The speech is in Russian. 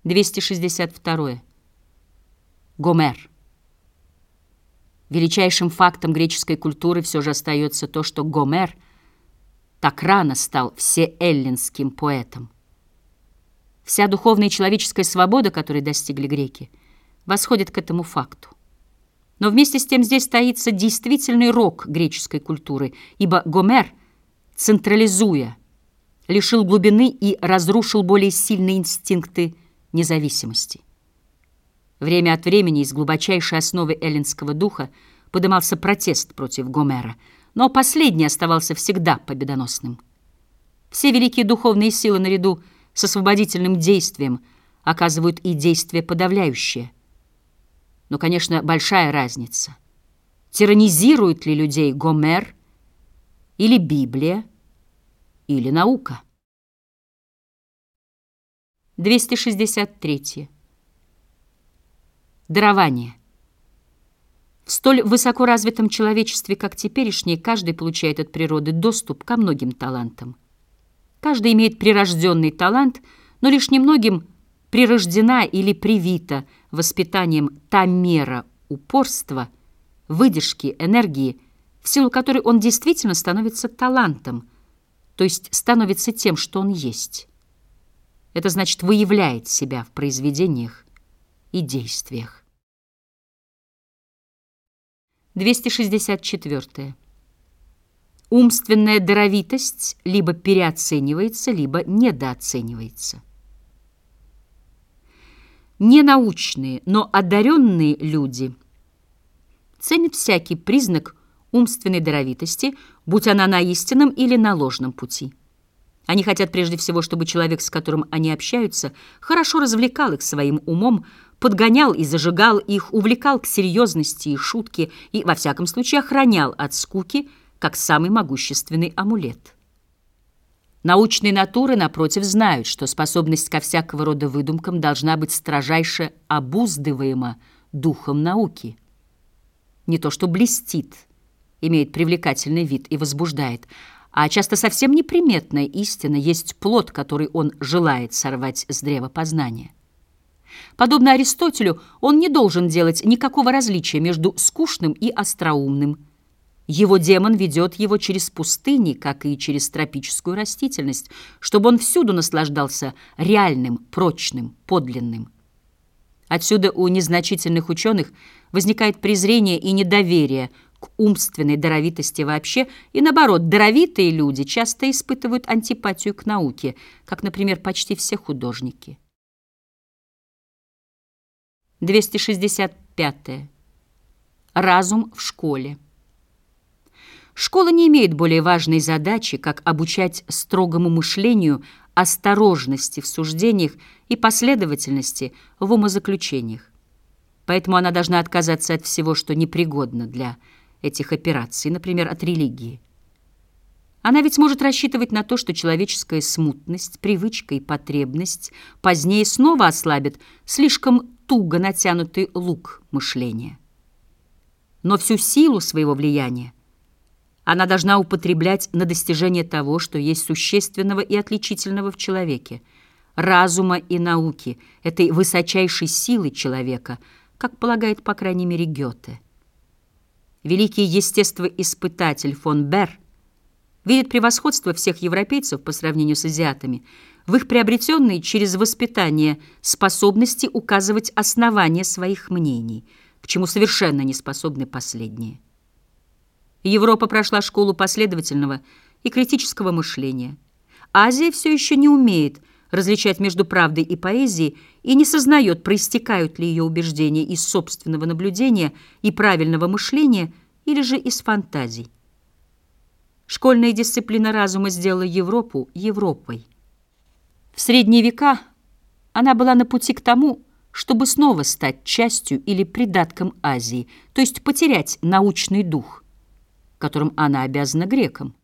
262. Гомер. Величайшим фактом греческой культуры все же остается то, что Гомер так рано стал всеэллинским поэтом. Вся духовная и человеческая свобода, которой достигли греки, восходит к этому факту. Но вместе с тем здесь таится действительный рок греческой культуры, ибо Гомер, централизуя, лишил глубины и разрушил более сильные инстинкты независимости. Время от времени из глубочайшей основы эллинского духа подымался протест против Гомера, но последний оставался всегда победоносным. Все великие духовные силы наряду с освободительным действием оказывают и действие подавляющее. Но, конечно, большая разница. Тиранизирует ли людей Гомер или Библия, или наука? 263. Дарование. В столь высоко развитом человечестве, как теперешнее, каждый получает от природы доступ ко многим талантам. Каждый имеет прирожденный талант, но лишь немногим прирождена или привита воспитанием та мера упорства, выдержки, энергии, в силу которой он действительно становится талантом, то есть становится тем, что он есть. Это значит, выявляет себя в произведениях и действиях. 264. Умственная даровитость либо переоценивается, либо недооценивается. Ненаучные, но одаренные люди ценят всякий признак умственной даровитости, будь она на истинном или на ложном пути. Они хотят прежде всего, чтобы человек, с которым они общаются, хорошо развлекал их своим умом, подгонял и зажигал их, увлекал к серьезности и шутке и, во всяком случае, охранял от скуки, как самый могущественный амулет. Научные натуры, напротив, знают, что способность ко всякого рода выдумкам должна быть строжайше обуздываема духом науки. Не то что блестит, имеет привлекательный вид и возбуждает, а часто совсем неприметная истина есть плод, который он желает сорвать с древа познания. Подобно Аристотелю, он не должен делать никакого различия между скучным и остроумным. Его демон ведет его через пустыни, как и через тропическую растительность, чтобы он всюду наслаждался реальным, прочным, подлинным. Отсюда у незначительных ученых возникает презрение и недоверие к умственной даровитости вообще, и наоборот, даровитые люди часто испытывают антипатию к науке, как, например, почти все художники. 265. Разум в школе. Школа не имеет более важной задачи, как обучать строгому мышлению, осторожности в суждениях и последовательности в умозаключениях. Поэтому она должна отказаться от всего, что непригодно для этих операций, например, от религии. Она ведь может рассчитывать на то, что человеческая смутность, привычка и потребность позднее снова ослабят слишком туго натянутый лук мышления. Но всю силу своего влияния она должна употреблять на достижение того, что есть существенного и отличительного в человеке, разума и науки, этой высочайшей силы человека, как полагает, по крайней мере, Гёте. Великий естествоиспытатель фон Бер видит превосходство всех европейцев по сравнению с азиатами в их приобретенной через воспитание способности указывать основания своих мнений, к чему совершенно не способны последние. Европа прошла школу последовательного и критического мышления. Азия все еще не умеет различать между правдой и поэзией и не сознает, проистекают ли ее убеждения из собственного наблюдения и правильного мышления или же из фантазий. Школьная дисциплина разума сделала Европу Европой. В средние века она была на пути к тому, чтобы снова стать частью или придатком Азии, то есть потерять научный дух, которым она обязана грекам.